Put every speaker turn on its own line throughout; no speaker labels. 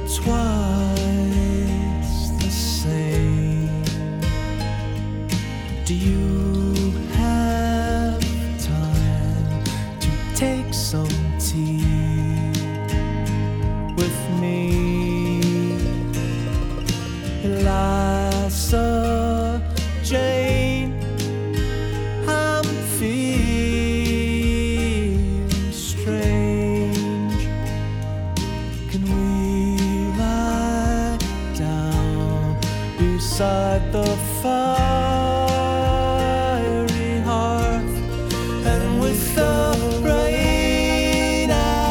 twice the same. Do you have time to take some tea with me? Eliza Jane, I'm feeling strange. Can we lie down beside the fiery hearth, and with the rain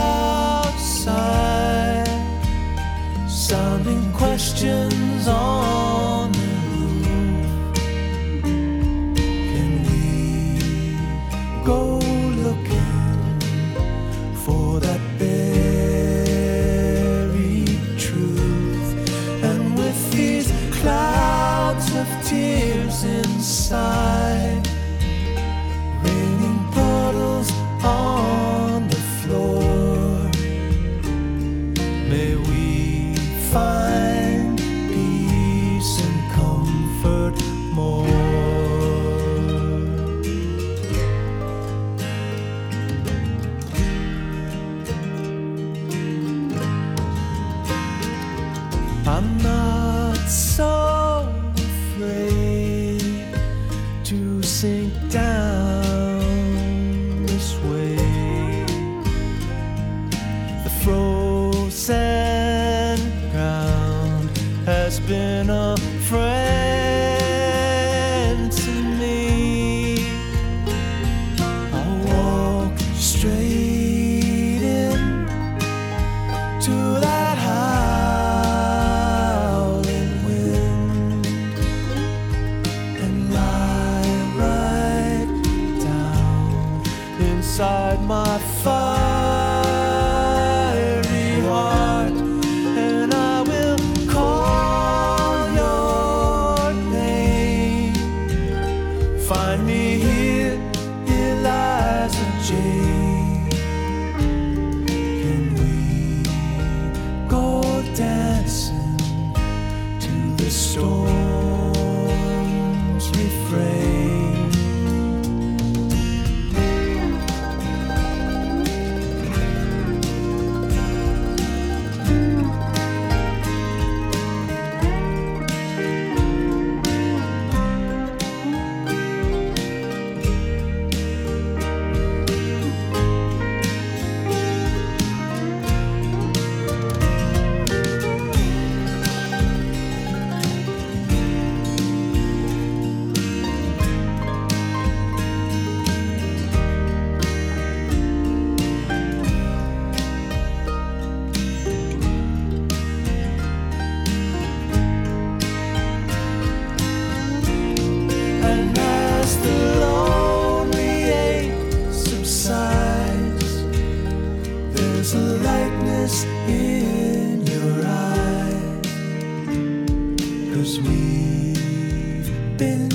outside sounding questions on the roof, can we go looking for that buried truth? And with these clouds of tears inside, raining puddles on the floor, may we find peace and comfort more. I'm not so afraid to sink down this way. The frozen ground has been a friend to me. I'll walk straight in to that howling wind and lie right down inside my fiery heart, and I will call your name. Find me here, Eliza Jane. Can we go dancing to the storm's refrain? And as the lonely ache subsides, there's a lightness in your eyes, 'cause we've been